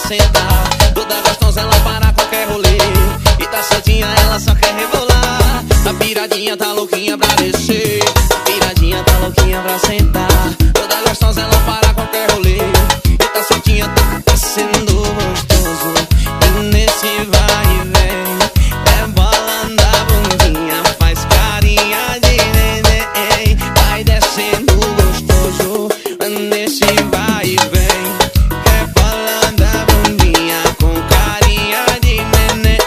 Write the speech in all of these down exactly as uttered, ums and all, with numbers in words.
sentar. Toda gostosa ela para qualquer rolê. E tá soltinha, ela só quer rebolar. Tá piradinha, tá louquinha pra descer. Tá piradinha, tá louquinha pra sentar. Toda gostosa ela para qualquer rolê. E tá soltinha, tá sendo gostoso. E nesse vai e vem, rebolando a bundinha, faz carinha de neném. Vai descendo gostoso. Nesse vai e vem, rebolando a bundinha com carinha de neném.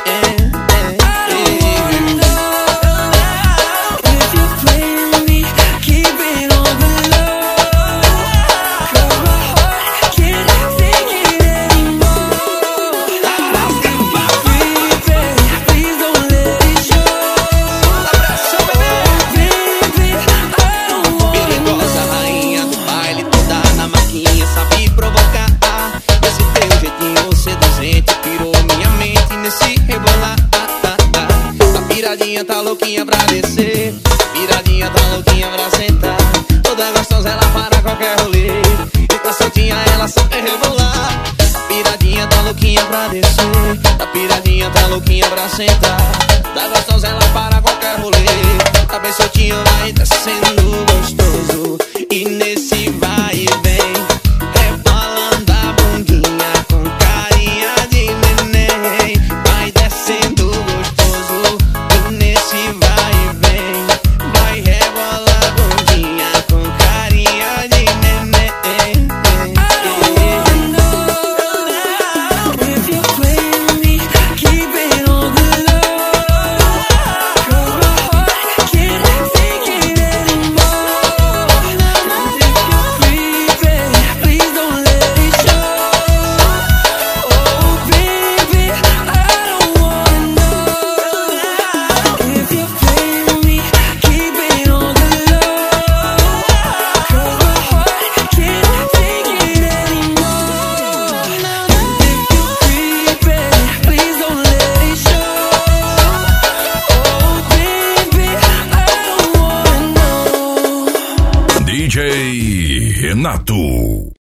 Sabe provocar, esse teu jeitinho seduzente pirou minha mente nesse rebolar. Tá piradinha, tá louquinha pra descer. Piradinha, tá louquinha pra sentar. Toda gostosa ela para qualquer rolê. E tá soltinha, ela só quer rebolar. Tá piradinha, tá louquinha pra descer. Tá piradinha, tá louquinha pra sentar. Tá gostosa ela para qualquer rolê. Tá bem soltinha, vai descendo gostoso. E nesse vai e vem, D J Renato.